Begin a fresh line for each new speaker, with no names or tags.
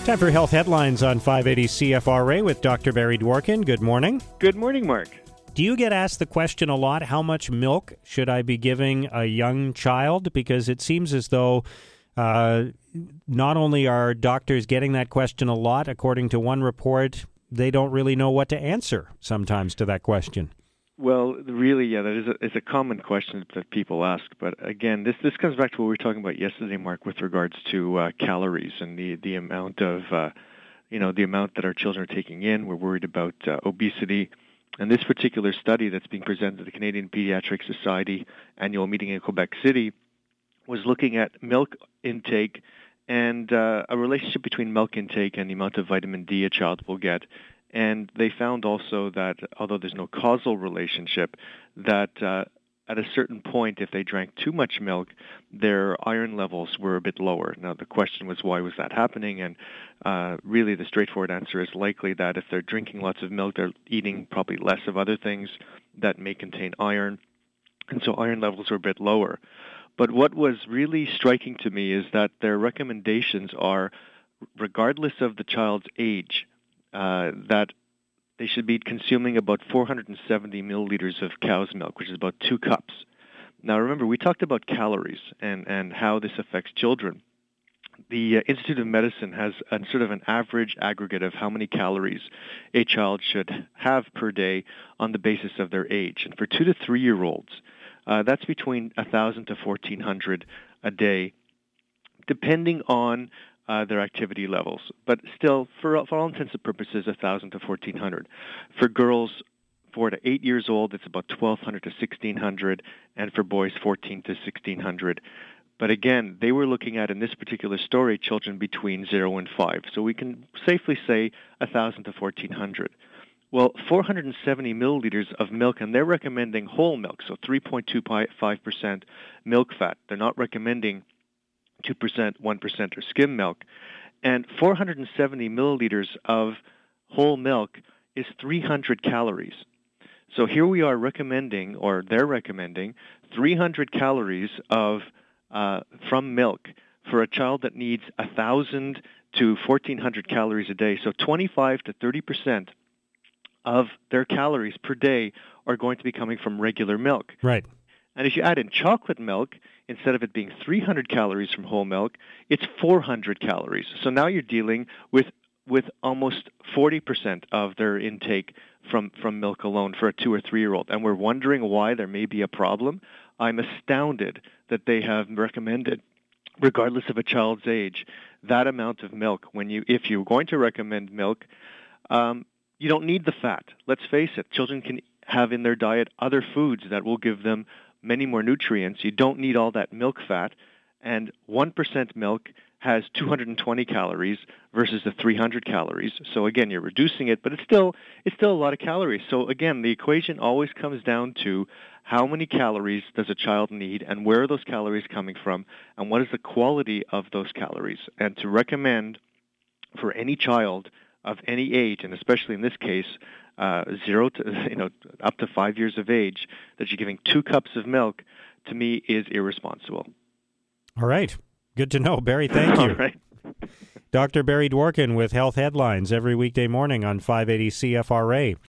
Time for Health Headlines on 580 CFRA with Dr. Barry Dworkin. Good morning.
Good morning, Mark.
Do you get asked the question a lot, how much milk should I be giving a young child? Because it seems as though not only are doctors getting that question a lot, according to one report, they don't really know what to answer sometimes to that question.
Well, really, that is a common question that people ask. But again, this comes back to what we were talking about yesterday, Mark, with regards to calories and the amount of the amount that our children are taking in. We're worried about obesity. And this particular study that's being presented at the Canadian Pediatric Society annual meeting in Quebec City was looking at milk intake and a relationship between milk intake and the amount of vitamin D a child will get. And they found also that, although there's no causal relationship, that at a certain point, if they drank too much milk, their iron levels were a bit lower. Now, the question was, why was that happening? And really, the straightforward answer is likely that if they're drinking lots of milk, they're eating probably less of other things that may contain iron. And so iron levels are a bit lower. But what was really striking to me is that their recommendations are, regardless of the child's age, that they should be consuming about 470 milliliters of cow's milk, which is about 2 cups. Now, remember, we talked about calories and how this affects children. The Institute of Medicine has sort of an average aggregate of how many calories a child should have per day on the basis of their age. And for 2 to 3-year-olds, that's between 1,000 to 1,400 a day, depending on their activity levels, but still, for all intents and purposes, 1,000 to 1,400. For girls 4 to 8 years old, it's about 1,200 to 1,600, and for boys, 1,400 to 1,600. But again, they were looking at, in this particular story, children between 0 and 5. So we can safely say 1,000 to 1,400. Well, 470 milliliters of milk, and they're recommending whole milk, so 3.25% milk fat. They're not recommending 2%, 1%, or skim milk. And 470 milliliters of whole milk is 300 calories. So here we are recommending, or they're recommending, 300 calories from milk for a child that needs 1,000 to 1,400 calories a day. So 25 to 30% of their calories per day are going to be coming from regular milk.
Right.
And if you add in chocolate milk, instead of it being 300 calories from whole milk, it's 400 calories. So now you're dealing with almost 40% of their intake from milk alone for a 2 or 3-year-old. And we're wondering why there may be a problem. I'm astounded that they have recommended, regardless of a child's age, that amount of milk. If you're going to recommend milk, you don't need the fat. Let's face it. Children can have in their diet other foods that will give them many more nutrients. You don't need all that milk fat, and 1% milk has 220 calories versus the 300 calories. So again, you're reducing it, but it's still a lot of calories. So again, the equation always comes down to how many calories does a child need, and where are those calories coming from, and what is the quality of those calories. And to recommend for any child of any age, and especially in this case, 0 to up to 5 years of age, that you're giving 2 cups of milk, to me is irresponsible.
All right. Good to know, Barry. Thank you.
All right.
Dr. Barry Dworkin with Health Headlines every weekday morning on 580 CFRA.